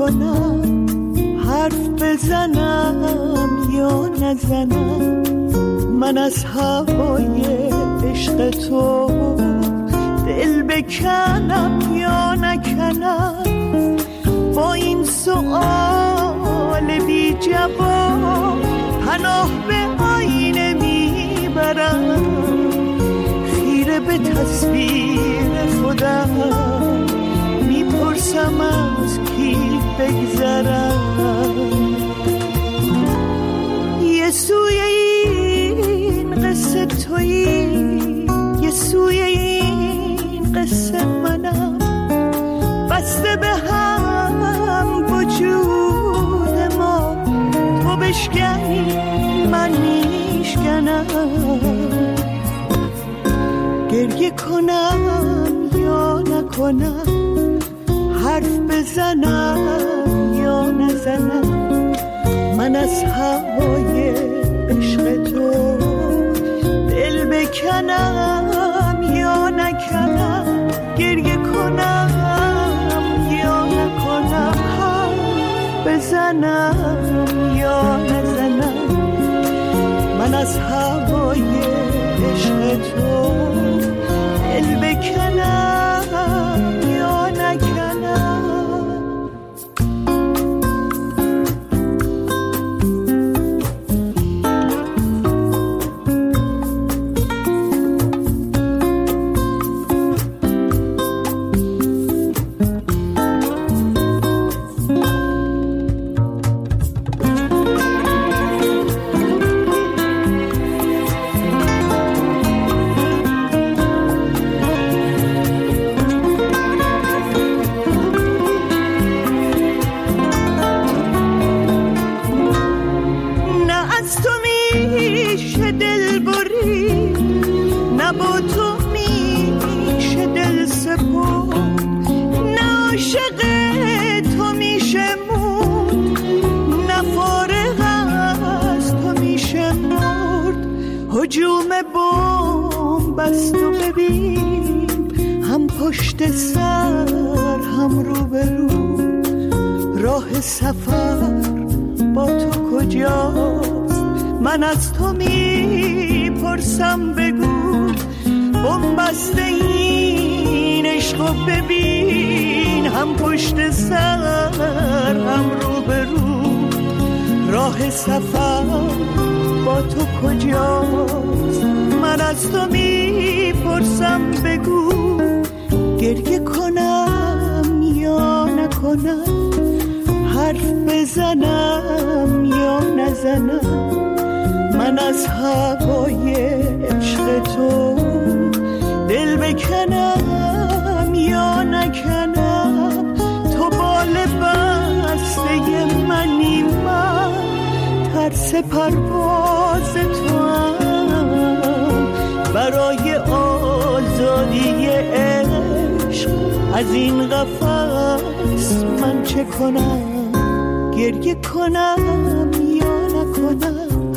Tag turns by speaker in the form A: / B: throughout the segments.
A: کنم، حرف بزنم یا نزنم، من از هوای عشق تو دل بکنم یا نکنم. با این سؤال بی جواب پناه به آینه میبرم، خیره به تصویر خودم میپرسم از کی بگذرم. یه سوی این قصه تویی، یه سوی این قصه منم، بسته به هم وجود ما، تو بشکنی من میشکنم. گریه کنم یا نکنم، حرف بزنم یا نزنم، من از هوای عشق تو دل بکنم یا نکنم. گریه کنم یا نکنم، حرف بزنم یا نزنم، من از هوای عشق تو دل بکنم یا نکنم. هجوم بمبست و ببین، هم پشت سر هم رو به رو، راه سفر با تو کجاست؟ من از تو میپرسم بگو، بمبست این عشق و ببین، هم پشت سر هم رو به رو، راه سفر با تو کجاست؟ من از تو میپرسم بگو، گریه کنم یا نکنم، حرف بزنم یا نزنم، من از هوای عشق تو دل بکنم یا نکنم. تو بال بسته منی، من ترس پرواز تو هم، برای آزادی عشق از این قفس من چه کنم؟ گریه کنم یا نکنم،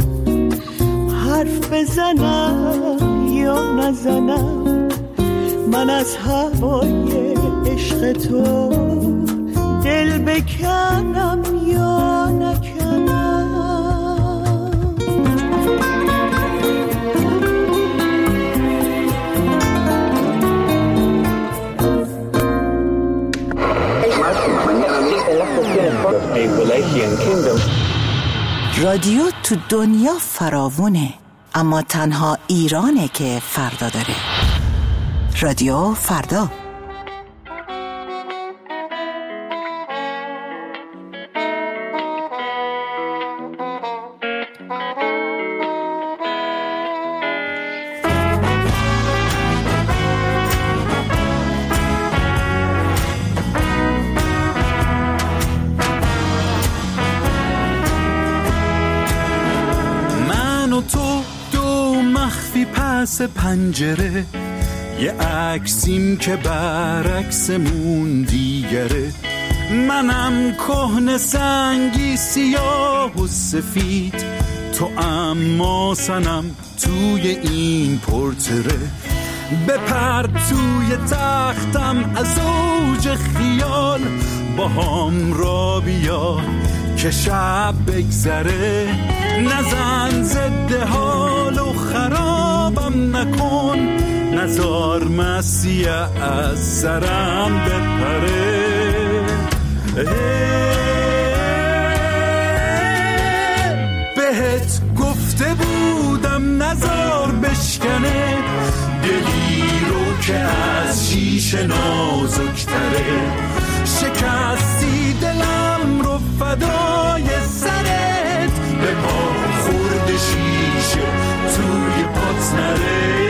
A: حرف بزنم یا نزنم، من از هوای عشق تو دل بکنم یا نکنم.
B: رادیو تو دنیا فراوونه، اما تنها ایرانه که فردا داره. رادیو فردا.
C: پس پنجره یه عکسیم که برعکسمون دیگره، منم کهنه سنگی سیاه و سفید، تو اما سنم توی این پورتره، بپر توی تختم از اوج خیال، با هم را بیا که شب بگذره، نزن ضد حال و خرابم نکن، نزار مسیح از سرم بپره. بهت گفته بودم نزار بشکنه، دلی رو که از شیشه نازکتره، شکستی دلم رو فدای سرت، به پا خورد شیشه توی پات نره.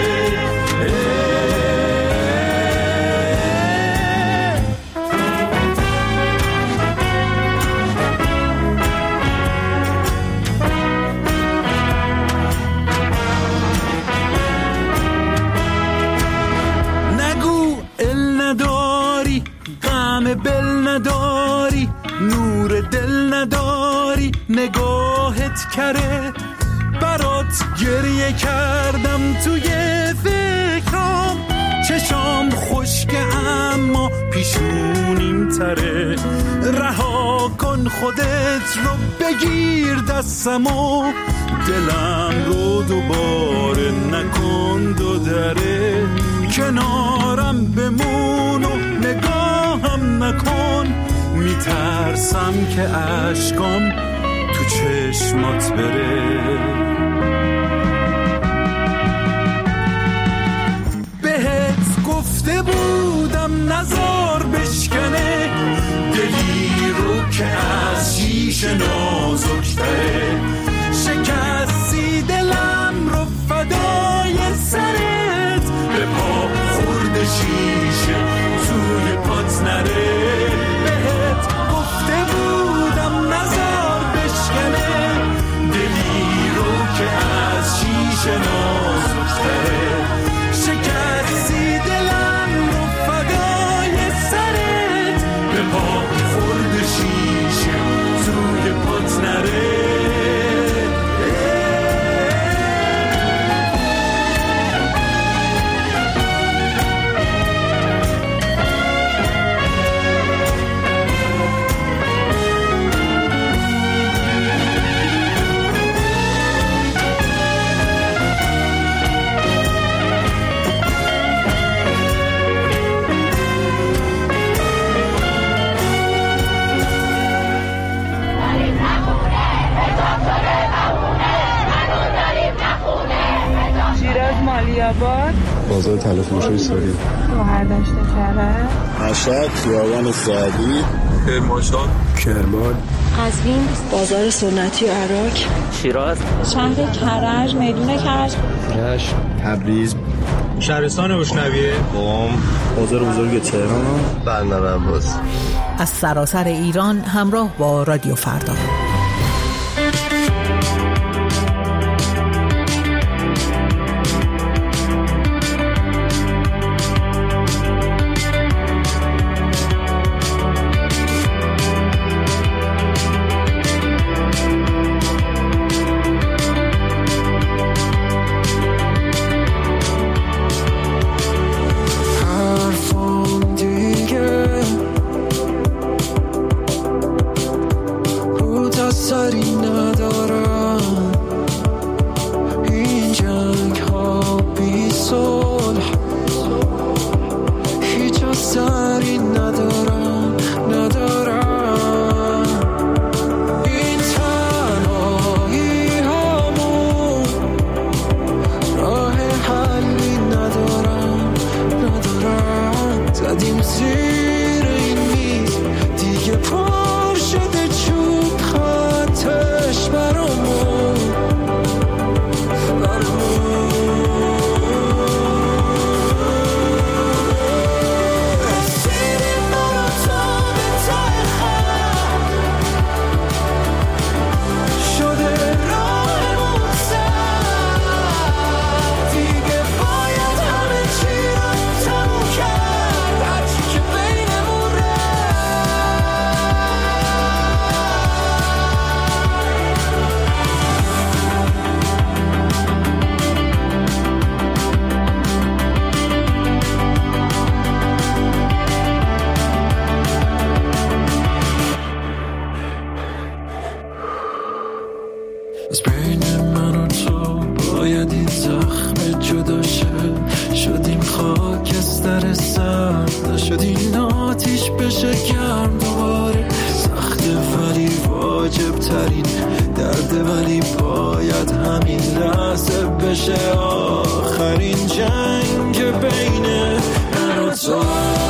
C: بل نداری، نور دل نداری، نگاهت کره، برات گریه کردم توی فکرام، چشام خشکه اما پیشونیم تره، رها کن خودت رو بگیر دستمو، دلم رو دوباره نکن دو دره، کنارم بمون و نگاهم نکن، میترسم که اشکام تو چشمات بره. بهت گفته بودم نزار بشکنه، دلی رو که از شیشه نازکتره، شکستی دلم رو فدای سرت، به پا خورد شیشه توی پات نره. بهت گفته بودم نزار بشکنه، دلی رو که از شیشه نازکتره، شکستی دلم رو فدای سرت، به پا خورد شیشه توی پات نره.
D: بازار تلفروشی ساری،
E: گوهر داشته کرده،
D: مشهد، خیابان سعدی،
F: کرمانشاه،
D: کرمان،
E: قزوین، بازار سنتی و عراق،
G: شیراز،
E: شهر کرج، میدون کرج،
D: رشت، تبریز،
F: شهرستان بشنویه،
D: قم، بازار بزرگ تهران،
F: بندر عباس.
B: از سراسر ایران همراه با رادیو فردا.
A: زیر این میز دیگه پر شده چوب خاطر
C: از بین من و تو باید این زخم جدا شدیم خاکستر سرد، نشدیم آتیش بشه گرم دوباره. سخته ولی واجب ترین درده، ولی باید همین لحظه بشه آخرین جنگ بین من و تو.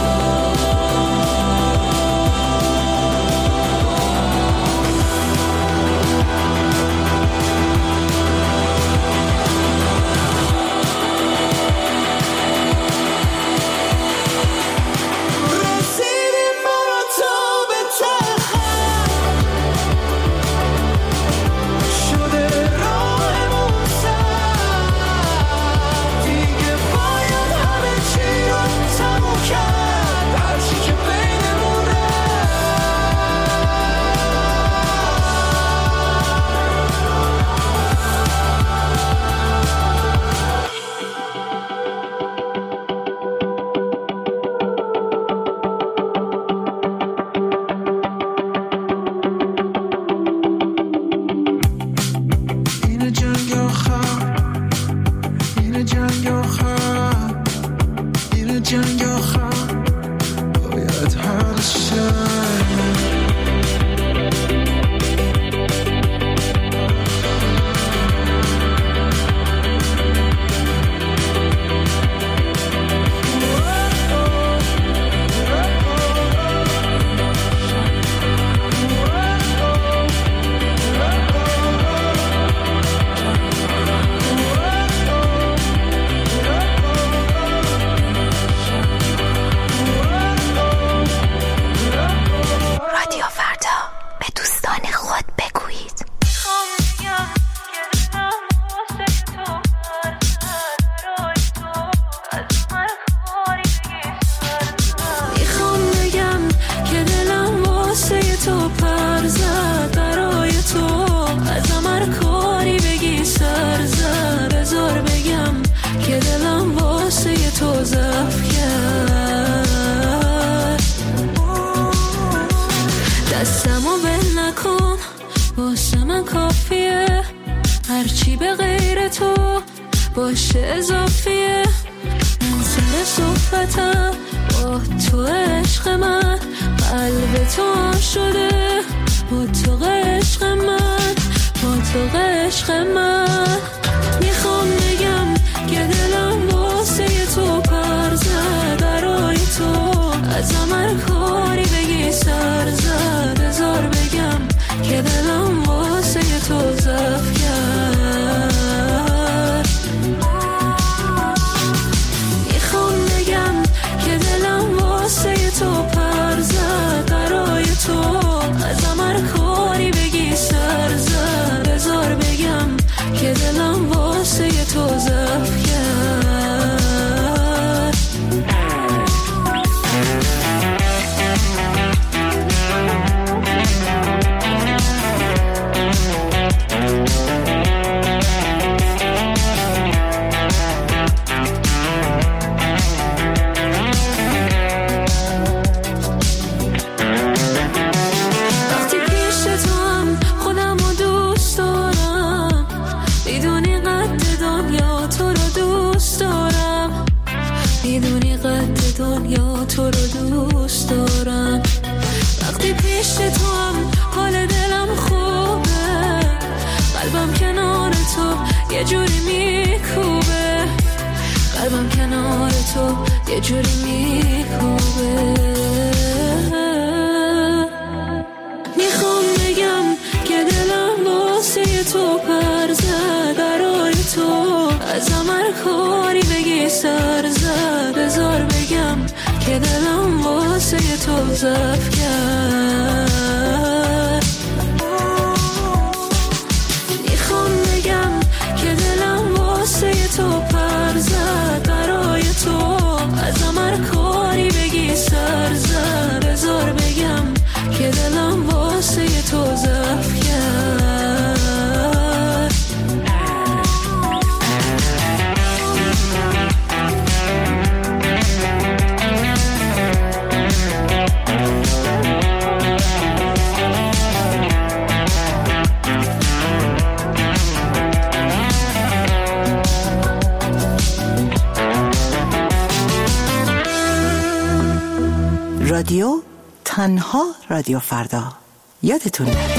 G: باشه اضافیه من سر صحبتم با تو عشق من، قلب تو شده با تو عشق من، با تو عشق من. میخوام بگم که دلم واسه تو پر زد، برای تو از هر کاری بگی سر زد. هزار بگم که دلم واسه تو ضعف کرد. میخوام بگم که دلم واسه تو پر زد، برای تو از هر کاری بگی سر زد. هزار بگم که دلم واسه تو ضعف کرد. دنیا تو رو دوست دارم، وقتی پیش تو هم حال دلم خوبه، قلبم کنار تو یه جوری میکوبه، قلبم کنار تو یه جوری میکوبه. میخوام بگم که دلم واسه تو پر زد، برای تو از هر کاری بگی سر زد. هزار بگم که دلم واسه تو ضعف کرد. میخوام بگم که دلم واسه تو پر زد، برای تو از هر کاری بگی سر زد. هزار بگم که دلم واسه تو ضعف کرد.
B: رادیو، تنها رادیو فردا. یادتون نره.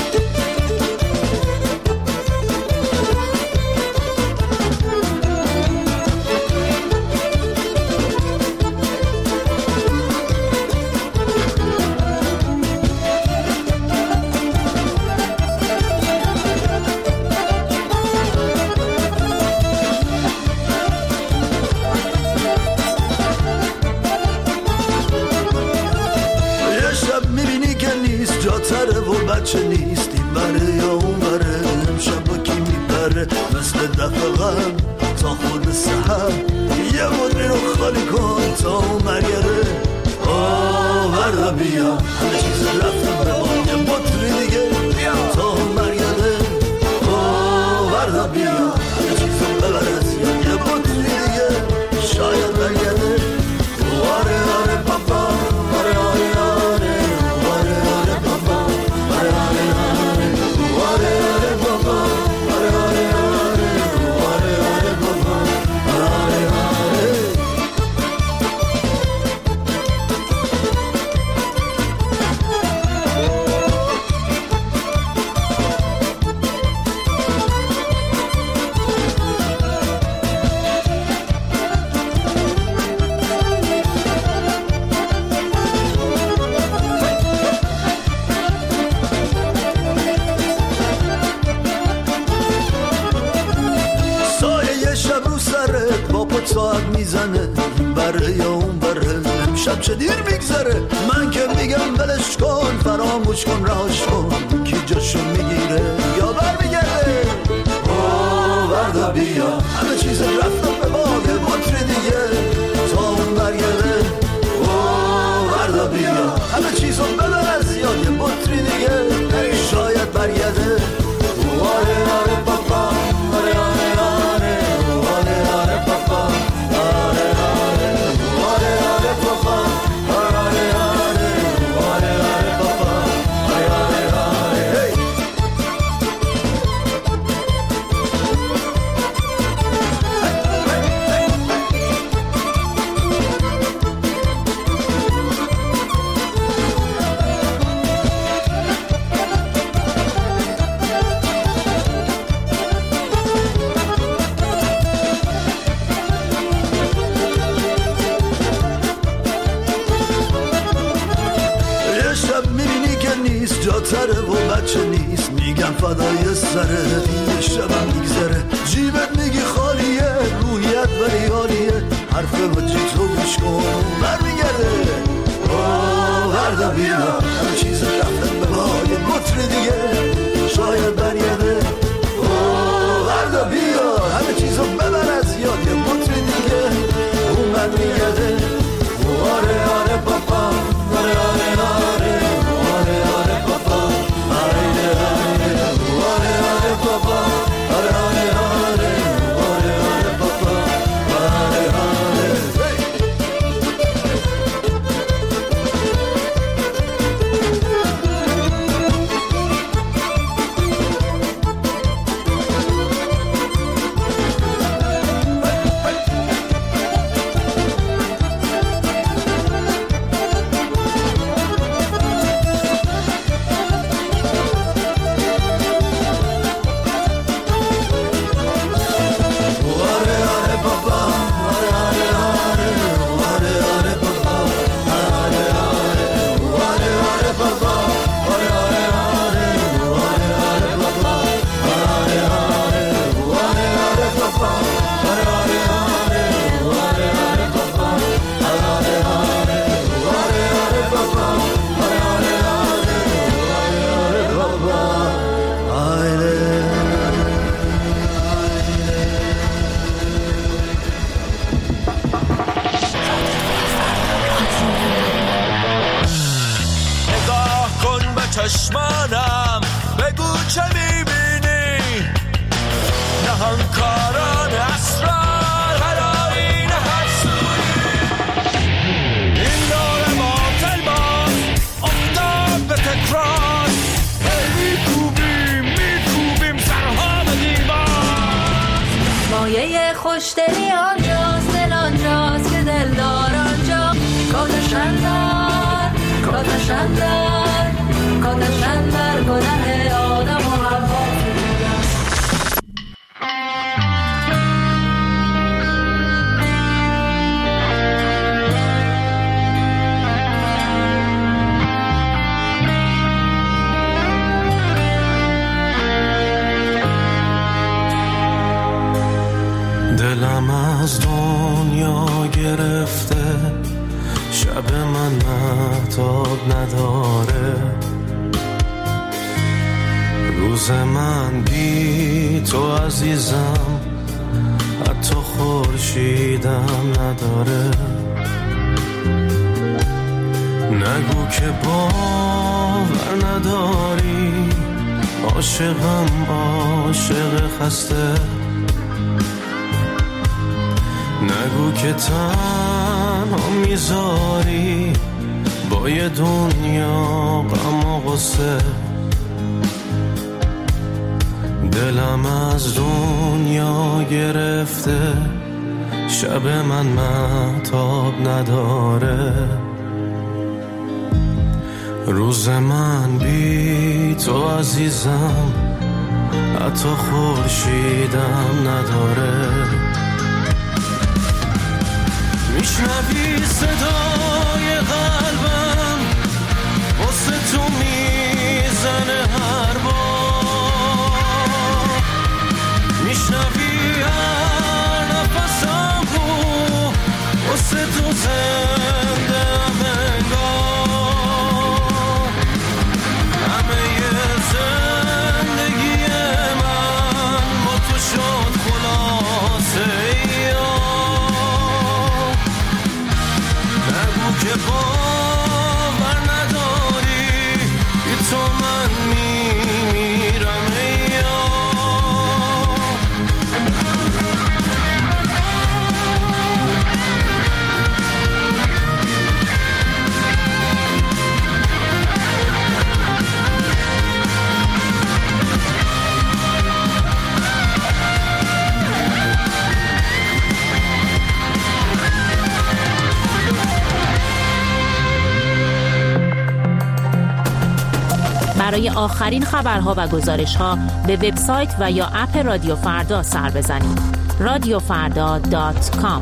H: بچه نیست این بره یا اون بره، امشب با کی میبره مثل دفقم تا خود سحر، یه مدری رو خالی کن تا اون مرگره. ورده بیا همه چیز رفتم به ما، یه مدری دیگه تا اون مرگره. ورده بیا همه چیز رو ببرد یا یه مدری دیگه شاید برگرده. آره آره بابا، آره آره آره، آره آره بابا، آره آره آره، آره آره بابا، آره آره آره، آره آره بابا، آره آره. ساعت میزنه این بره یا اون بره، امشب چه دیر میگذره. من که میگم بلش کن، فراموش کن، رهاش کن، کی جاشو میگیره یا برمیگرده. ورده بیا همه چیز رفتم به باقی مطری دیگه تا اون برگرده. ورده بیا همه چیزو ببر از یاد یه مطری دیگه شاید برگرده. آره آره بابا، آره آره آره، آره آره بابا، آره آره، آره آره بابا، آره آره، آره آره بابا، آره آره آره. جاتره و بچه نیست، میگم فدای سره، یه شبم میگذره، جیبت میگی خالیه، روحیت ولی عالیه، حرف بجی تو گوش کن برمیگرده. ورده بیا همه چیز رفتن به پای مطر دیگه شاید برگرده. ورده بیا همه چیزو ببر از یاد یه مطر دیگه اون برمیگرده. آره آره بابا، آره آره آره، آره آره بابا، آره آره، آره آره بابا، آره آره آره، آره آره بابا، آره آره.
I: چشمانم بگو چه میبینی، نهانکاران اسرار هرآیین هر سوی، این دور باطل باز افتاد به تکرار، میکوبیم سرها به دیوار.
G: مایه خوشدلی آنجاست، دل آنجاست که دلدار آنجا، کاتشن دار کاتشن در گناه آدم و حوا.
C: دلم از دنیا گرفته، شب من مهتاب نداره، روز من بی تو عزیزم حتی خورشیدم نداره. نگو که باور نداری، عاشقم عاشق خسته. نگو که تنها میذاری با یه دنیا غم و غصه. دلم از دنیا گرفته، شب من مهتاب نداره، روز من بی تو عزیزم حتی خورشیدم نداره. میشنوی صدای قلبم واسه تو میزنه هر بار، میشنوی هر نفسم رو واسه تو زنده انگار. همه زندگی من با تو شد خلاصه. که باور نداری بی تو من میمیرم
J: برای آخرین خبرها و گزارش‌ها به وبسایت و یا اپ رادیو فردا سر بزنید. radiofrda.com.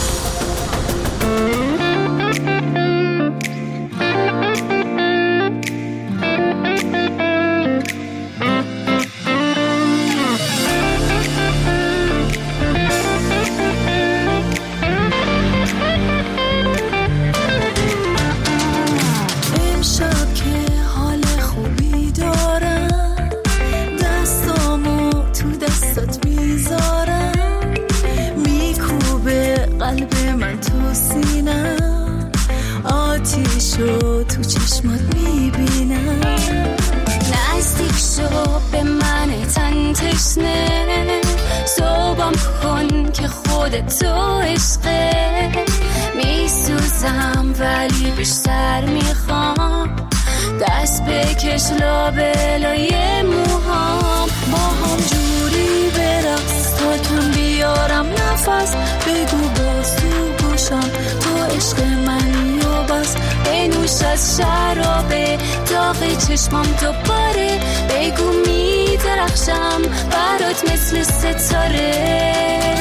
G: آتیشو تو چشمات میبینم، نزدیک شو به من تن تشنه، صبحم کن که خودتو عشقه. میسوزم ولی بیشتر میخوام، دست بکش لابلای موهام. با هم جوری برقص تا کم بیارم نفس، بگو باز تو گوشم تو عشق منی و بس. بنوش از شرابه داغ چشمام دوباره، بگو میدرخشم برات مثل ستاره.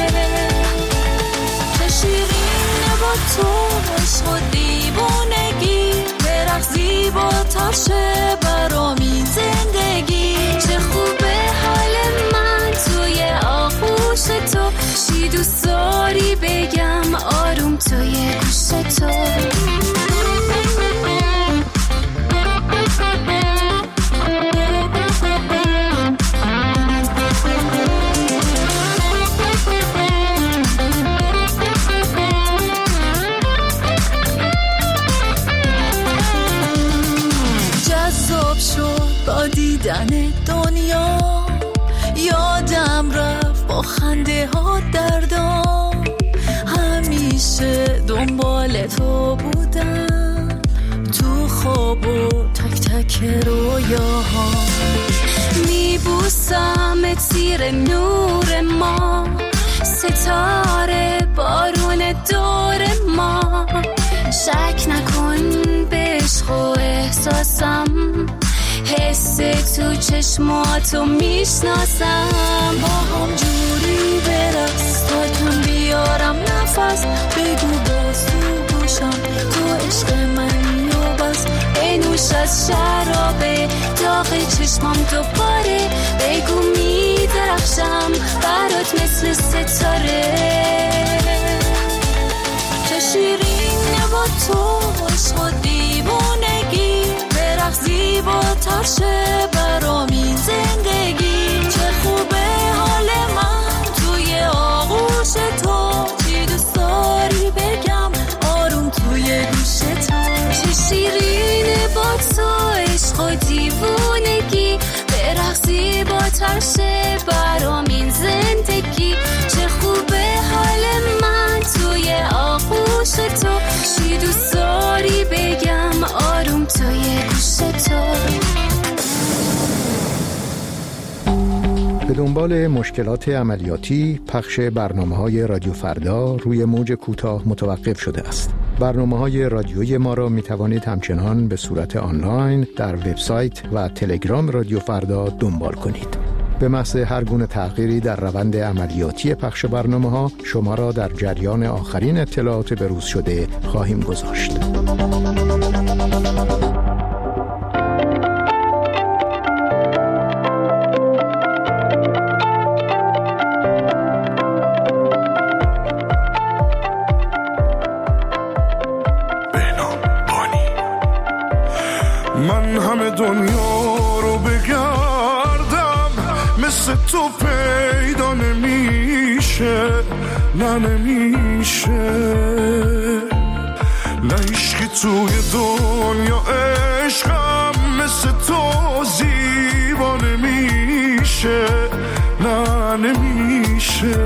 G: شیرینه با تو عشق و دیوونگی، برقص زیباترشه برامی زندگی. چه خوبه حال من توی آغوش تو، چی دوست داری بگم آروم توی گوش تو. جذاب شد با دیدن دنیا، یادم رفت با خنده ها دردام. همیشه دنبال تو بودم تو خواب و تک تک رویاها. میبوسم زیر نور ما، ستاره بارون دور ما. شک نکن به عشق و احساسم، حس تو چشماتو میشناسم. با هم جوری برقص تا تون بیارم نفس، بگو باز تو گوشم تو عشق منی و بس. بنوش از شرابه داغ چشمام دوباره، بگو میدرخشم برات مثل ستاره. چه شیرینه با تو عشق و دیوونگی، برخ زیباتر شه برام این زندگی. چه خوبه حال من توی آغوش تو، چی دوست داری بگم آروم توی گوش تو. چه شیرینه با تو عشق و دیوونگی، برخ زیباتر شه برام این زندگی. چه خوبه حال من توی آغوش تو، چی دوست داری بگم آروم توی گوش تو.
K: به دنبال مشکلات عملیاتی، پخش برنامه‌های رادیو فردا روی موج کوتاه متوقف شده است. برنامه‌های رادیویی ما را می‌توانید همچنان به صورت آنلاین در وبسایت و تلگرام رادیو فردا دنبال کنید. به محض هر گونه تغییری در روند عملیاتی پخش برنامه‌ها، شما را در جریان آخرین اطلاعات بروز شده خواهیم گذاشت.
C: من همه دنیا رو بگردم، مثل تو پیدا نمیشه، نه نمیشه. نه عشقی توی دنیا عشقم مثل تو زیبا نمیشه، نه نمیشه.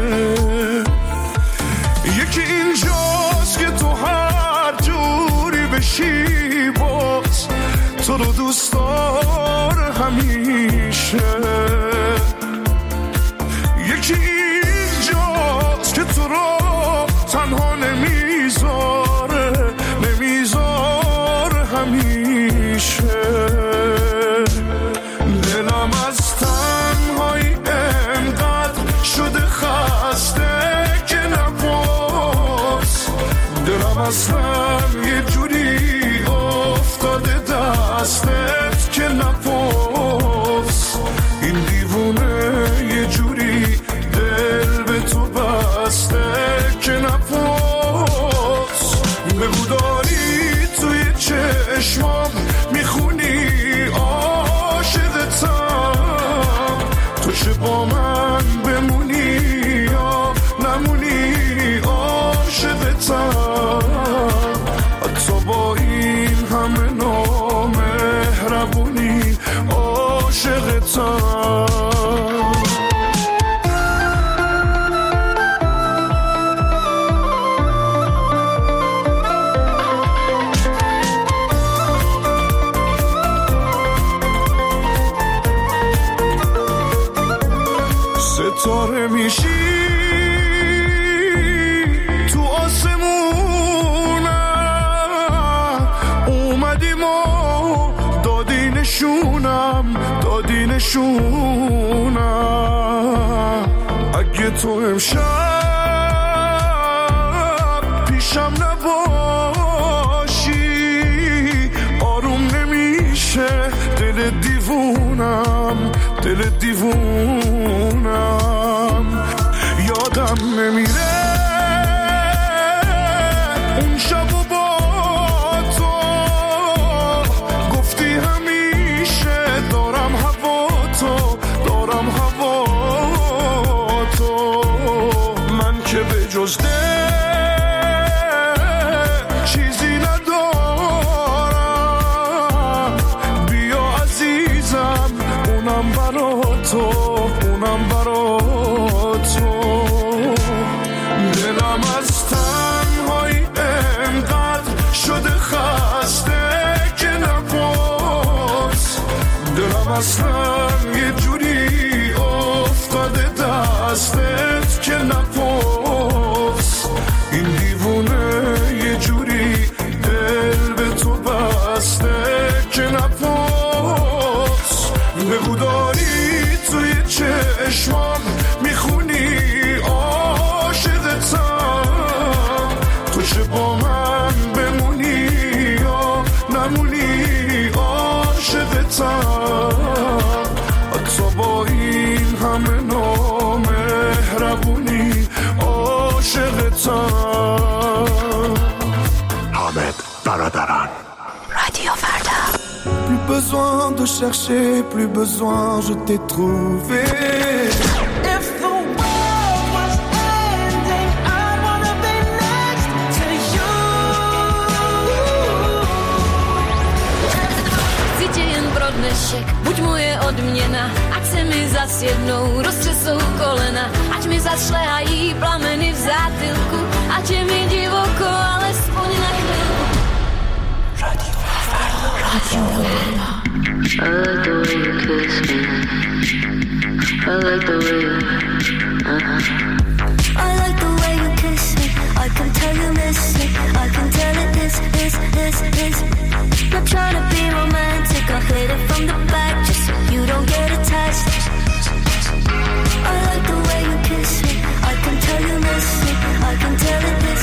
C: یکی اینجاست که تو هر جوری بشی باز تو رو دوست داره همیشه. یکی اینجاست که تو رو تنها نمیذاره همیشه. دلم از تنهایی انقدر شده خسته که نباز، دلم اصلا یه جوری افتاده دستت که نپاس. این دیوونه یه جوری دل به تو بسته که نپاس. بگو داری توی چشمام میخونی عاشقتم، تو چه با من بمونی یا نمونی عاشقتم. حتی با این همه نامهربونی عاشقتم. ستاره میشی تو آسمونم، اومدیم و دادی نشونم. اگه تو امشب پیشم نباشی آروم نمیشه دل دیوونم. یادم نمیره اون شب و با تو گفتی همیشه دارم هوا تو. من که به جز دل چیزی ندارم، بیا عزیزم اونم برا تو. دلم از تنهایی انقدر شده خسته که نباز، دلم اصلا یه جوری افتاده دستت که نپاس. این دیوونه یه جوری دل به تو بسته که همه نامهربونی عاشقتم.
L: حامد برادران.
M: رادیو فردا.
C: Plus besoin de chercher, plus besoin, je t'ai trouvé.
G: Buď moje odměna, ať se mi zas jednou roztřesou kolena, ať mi zas šlehají plameny v zátylku, ať je mi divoko, alespoň na chvilku.
M: Radio Farda.
G: I like the way you kiss me. I like the way you kiss me. I can tell you miss me. I can tell it this. Not trying to be romantic, I'll hit it from the back just so you don't get attached. I like the way you kiss me. I can tell you miss me. I can tell it this.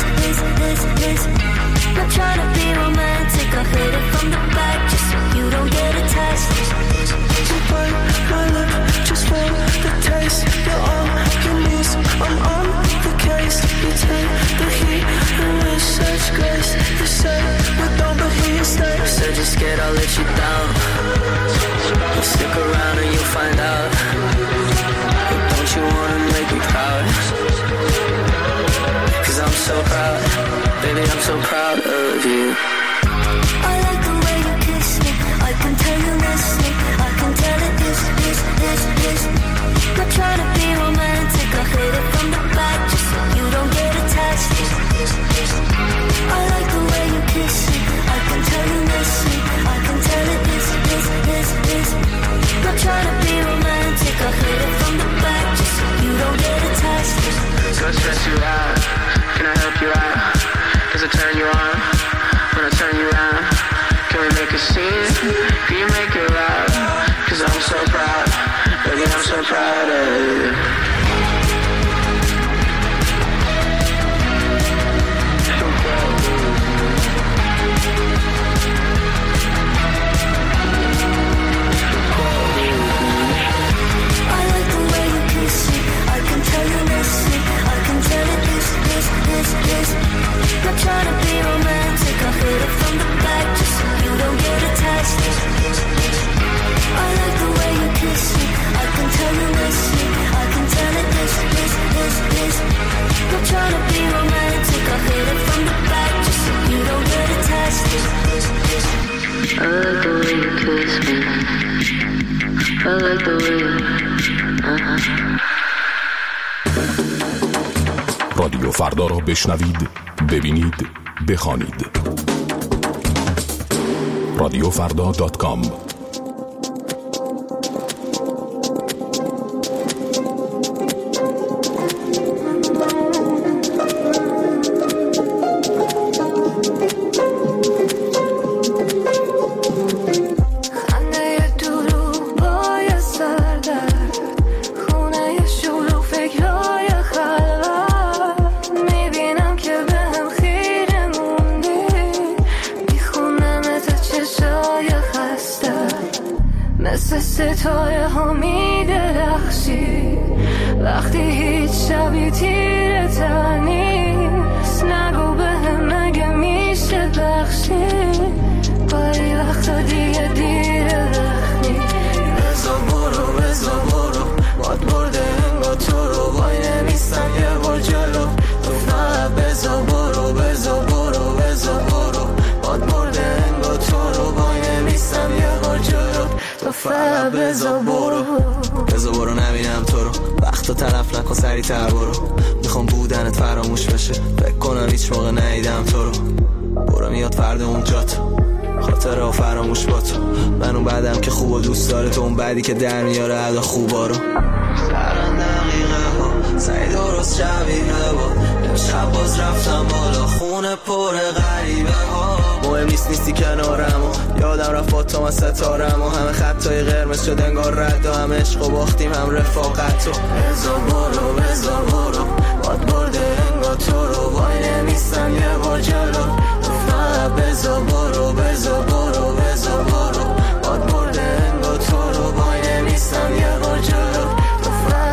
G: Not trying to be romantic, I'll hit it from the back just so you don't get attached.
A: You bite my lip, just feel the taste. You're all you need, I'm on the case. You take the heat and with such grace. You say we don't, but here you stay.
G: Said you're scared I'll let you down. You stick around and you'll find out. But don't you wanna make me proud? Cause I'm so proud, baby, I'm so proud of you. I like the way you kiss me. I can tell you miss me. I can tell it this. Not trying to be romantic, I'll hit it from the back just so you don't get attached. I like the way you kiss me. I can tell you miss me. I can tell it this. Not trying to be romantic, I'll hit it from the back just so you don't get attached.
N: So stress you out, can I help you out? Does it turn you on when I turn you around? Can we make a scene? Can you make it loud? Cause I'm so proud, baby, I'm so proud of you.
G: Not trying to be romantic, I'll hit it from the back just so you don't get attached. I like the way you kiss me. I can tell you miss me. I can tell it this. Not trying to be romantic, I'll hit it from the back just so you don't get attached.
N: I like the way you kiss me. I like the way you
L: رادیو فردا را بشنوید، ببینید، بخوانید. radiofrda.com.
G: ستاره ها می درخشی وقتی هیچ شبی تیره تر نیست. نگو به هم نگه میشه بخشی بایی وقتا دیگه دیره وقتی. بزا برو باد برده انگا تو رو وای نمیستم یه بار جلو. تو فقط بزا برو باد برده انگا تو رو وای نمیستم یه بار جلو. تو فقط بزا برو
O: نبینم تو رو. وقتا تلف نکن سریع‌تر برو. میخوام بودنت فراموش بشه. فکر کنم هیچ موقع ندیدم تو رو. برو میاد فردا اون جات خاطره ها فراموش با تو. من اون بعدم که خوب و دوست داره تو اون بعدی که در میاره ادا خوبا رو. سران دقیقه ها سعی درست شبیه با امشب باز رفتم بالا خونه پر غریبه ها. مهم نیستی کنارم و یادم رفت تو من ستارم و همه خطای قرمز شد انگار رد و همه عشق و باختیم هم رفاقت و بزا برو باد برده انگار تو رو وای نمیستم یه بار جلو. تو فقط بزا برو باد برده انگار تو رو وای نمیستم یه بار جلو. تو فقط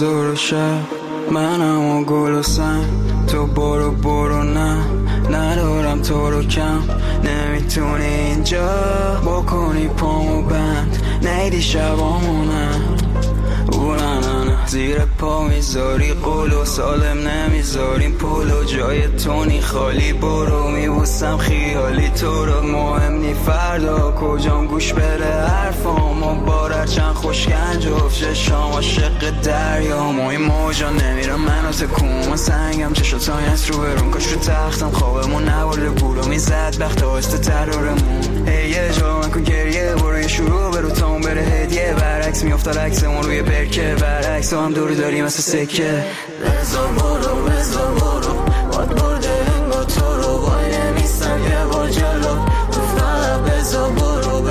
P: زور شب منم و گل و سنگ تو برو نه ندارم تو رو کم نمیتونی اینجا بکنی پامو بند نیدی شبامونم نه زیر پا میذاری قلو سالم نمیذاریم پولو جای تونی خالی برو میبوسم خیالی تو رو مهم نی فردا کجام گوش بده حرفامو بارر چند خوشگنج افشه شام عاشق دریا موی موجا نمیرم منو تکون سنگم چشو تایست رو برون کاش رو تختم خوابمون نبرده بولو میزد بخت آسته ترارمون یه جا من کن گریه برو یه شروع برو تاون بره هدیه برعکس میافتال عکسمون روی برکه برعکس هم دور داری مثل سکه
A: بزا برو باد برده انگا تو رو وای نمیستم یه بار جلو گفتم بزا برو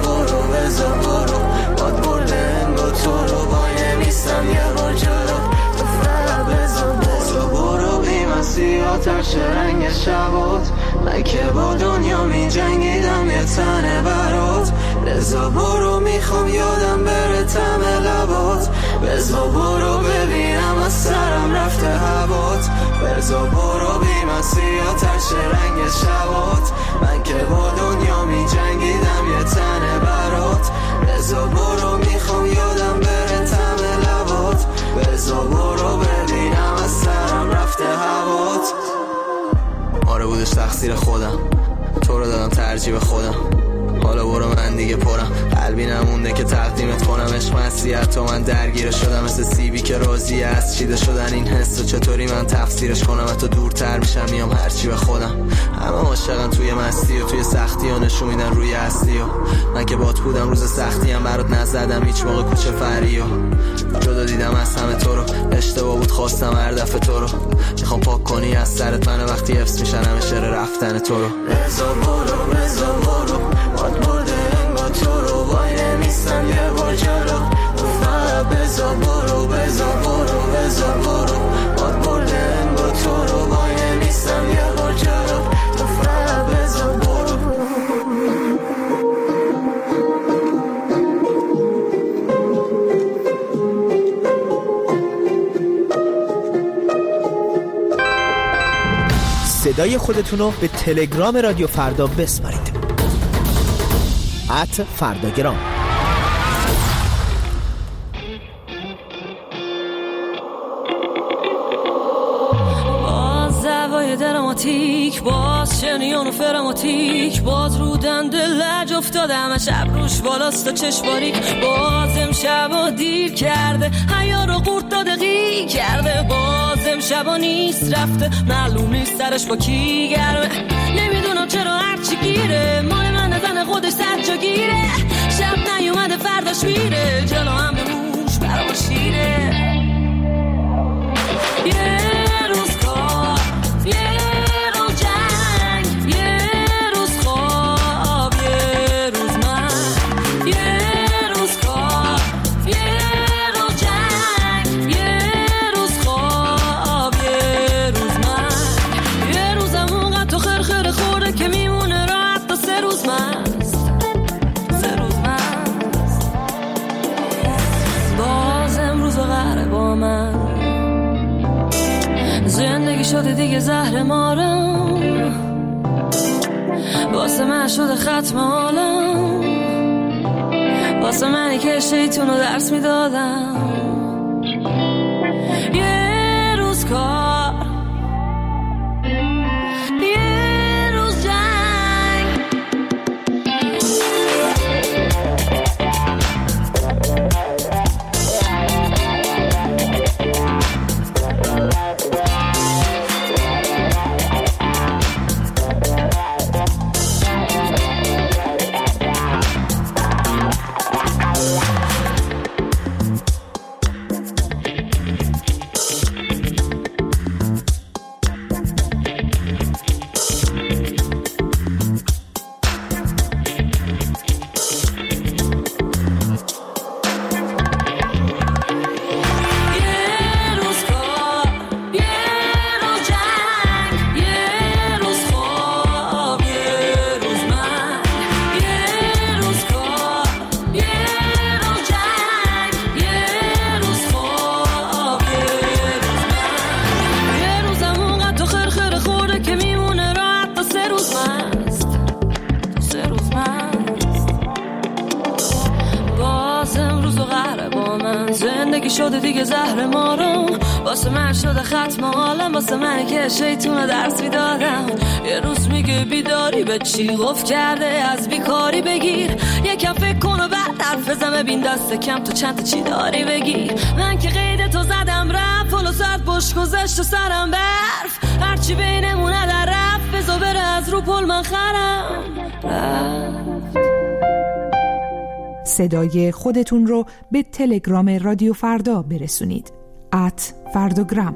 A: باد برده انگا تو رو وای نمیستم یه بار جلو گفتم بزا برو بی مسیح آتش رنگ شبات من که با دنیا می جنگیدم یه تنه برات بزا برو میخوام یادم بره تم لبات بزا برو ببینم از سرم رفته هوات بزا برو بی مسیح آتش رنگ شبات من که با دنیا می جنگیدم یه تنه برات بزا برو میخوام یادم بره تم لبات بزا برو ببینم از سرم رفته هوات
O: آره بودش تقصیر خودم تو رو دادم ترجیح به خودم حالا برو من دیگه پرم قلبی نمونده که تقدیمت کنم عشق مسیحت تو من درگیر شدم مثل سیبی که راضی از چیده شدن این حس و چطوری من تفسیرش کنم حتی دورتر میشم میام هرچی به خودم همه عاشقن توی مستی و توی سختی ها نشون میدن روی هستی و من که بات بودم روز سختی هم برات نزدم هیچ موقع کوچه فری و جدا دیدم از همه تو رو اشتباه بود خواستم هر دفعه تو رو میخوام پاک کنی از سرت منو وقتی حفظ میشن همه شعر رفتن تو رو
A: بزا برو باد برده انگا تو رو وای نمیستم یه بار جلو گفتم بزا برو باد برده انگا تو رو وای نمیستم یه بار جلو گفتم بزا برو
Q: صدای خودتونو به تلگرام رادیو فردا بسپارید @فرداگرام.
G: باز دوای دراماتیک باز شنیان و فراماتیک باز رو دنده لج افتاده همه شب روش بالاست و چشماریک باز امشبا دیر کرده حیا رو قورت داده غی کرده باز امشبا نیست رفته معلوم نیست سرش با کی گرمه نمیدونم چرا هرچی گیره مال من نزن خودش سر جا گیره شب نیومده فرداش میره جلو هم به موش برا شیره یه روز کار یه روز جنگ یه روز خواب یه روز من یه روز کار یه روز جنگ یه روز خواب یه روز من یه روزم اونقدر تو خرخره خورده که میمونه راحت تا 3 روز مست باز امروز قهره با من زندگی شده دیگه زهر مارم واسه من شده ختم حالم واسه منی که شیطون رو درس میدادم یه روز کار یه روز جنگ امروز و قهره با من. زندگی شده دیگه زهر مارم، واسه من شده ختم عالم، واسه من که شیطون درس میدادم. یه روز میگه بیداری به چی قفل کرده، از بیکاری بگیر یکم فکر کن و بعد حرف بزن، ببین دست کم تو چند تا چی داری بگیر. من که قید تو زدم رفت، فلو ساعت بش گذشت و سرم برف، هرچی بینمونه در رفت، بزا بره از رو پل من خرم رفت.
R: صدای خودتون رو به تلگرام رادیو فردا برسونید. @فرداگرام.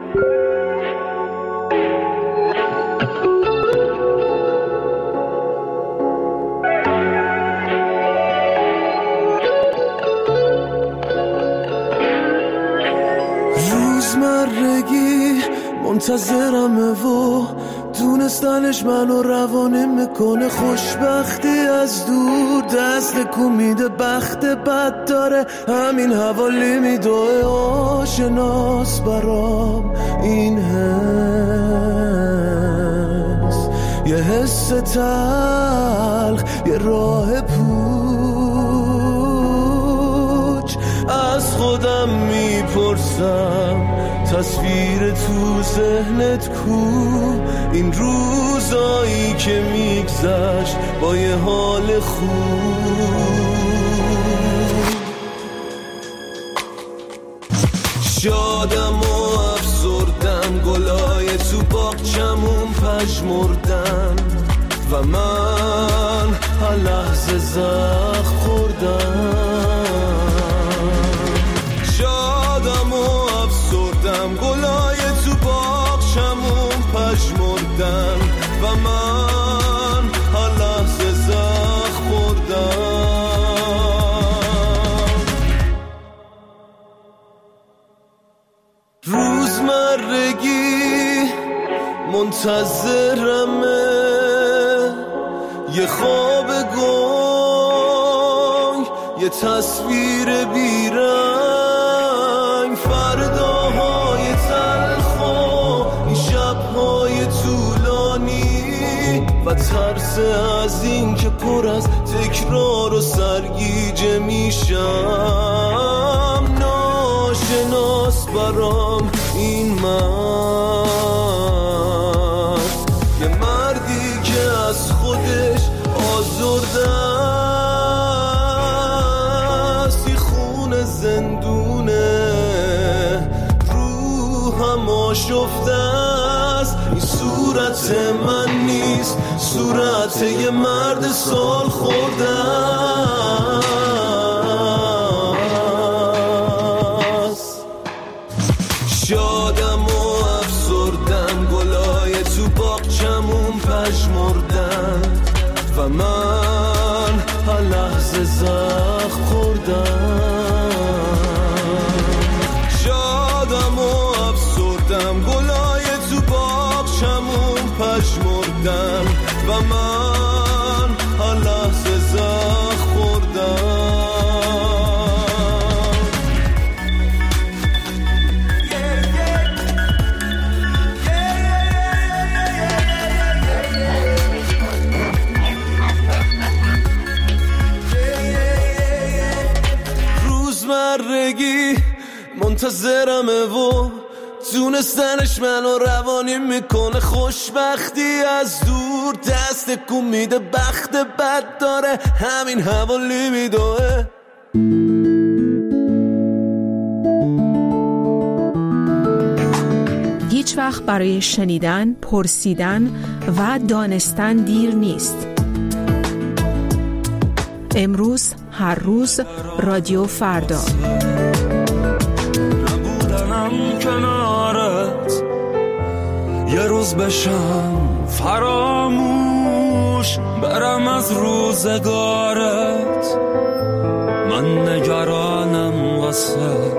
C: روزمرگی منتظرمه و دونستنش منو روانه میکنه. خوشبختی از دور دست کو میده، بخت بد داره همین حوالی میدوه. آشناس برام این حس، یه حس تلخ، یه راه پوچ. از خودم میپرسم تصویر تو ذهنت کو، این روزایی که میگذشت با یه حال خوب. شادم و افسردم، گلای تو باغچمون پژمردن و من هر لحظه زخم خوردم. شادم و افسردم، گلای تو باغچمون پژمردن و من هر لحظه زخم خوردم. روزمرگی منتظرمه، یه خواب گنگ، یه تصویر بیرنگ. فرداهای تلخ و این شبهای طولانی و ترس از این که پر از تکرار و سرگیجه میشم. ناشناس برام این مرد، یه مردی که از خودش آزرده است. یه خون زندونه، روحم آشفته است. این صورت من نیست، صورت یه مرد سال خورده است. شادم و افسردم، گلای تو باغچمون پژمردن و من هر لحظه زخم خوردم. شادم و افسردم، گلای تو باغچمون پژمردن و من هر لحظه زخم خوردم. روزمرگی منتظرمه و دونستنش منو روانی میکنه. خوشبختی از دور دست کو میده، بخت بد داره همین حوالی میدوه.
R: هیچ وقت برای شنیدن، پرسیدن و دانستن دیر نیست. امروز، هر روز، رادیو فردا.
I: نبودنم کنارت، یه روز بشم فراموش، برم از روزگارت. من نگرانم واسه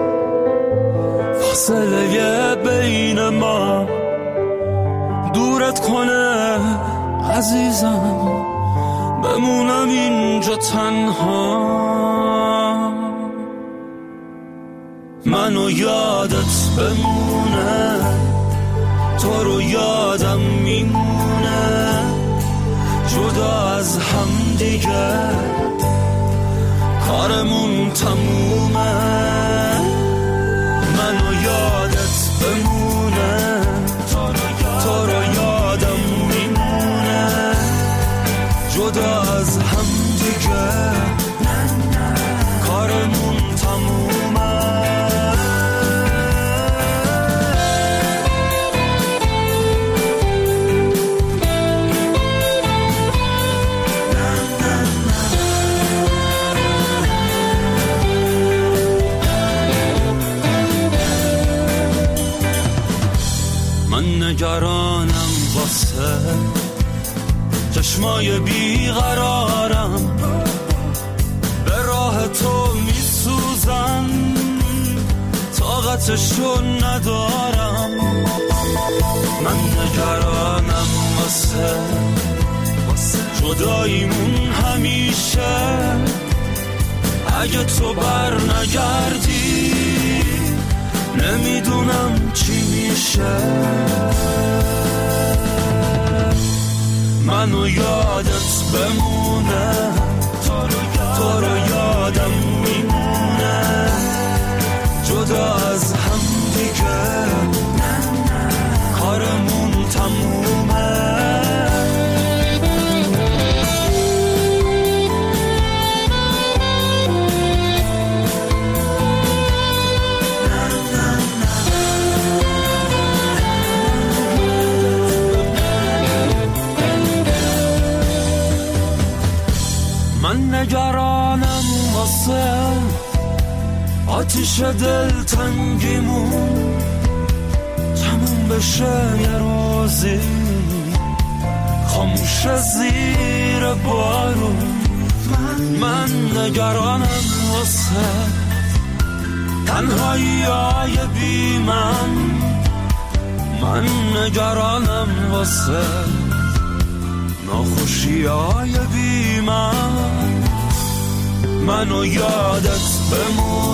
I: فاصله بین ما، دورت کنه عزیزم، بمونم اینجا تنها. منو یادت بمونه، تو رو یادم میمونه، جدا از هم دیگه کارمون تمومه، منو یادت بمونه، تو رو یادم میمونه، جدا از هم دیگه کارمون تمومه. من نگرانم واسه چشمای بیقرارم، به راه تو میسوزم، طاقتشو ندارم. من نگرانم واسه جداییمون همیشه، اگه تو بر نگردی نمیدونم چی میشه. منو یادت بمونه، تو رو یادم میمونه، جدا از هم دیگه کارمون تمومه. من نگرانم واسه آتیش دلتنگیمون تموم بشه یه روزی، خاموش زیر بارون. من نگرانم واسه تنهایی‌های بی من نگرانم واسه ناخوشی‌های بی من. منو یادت بمون،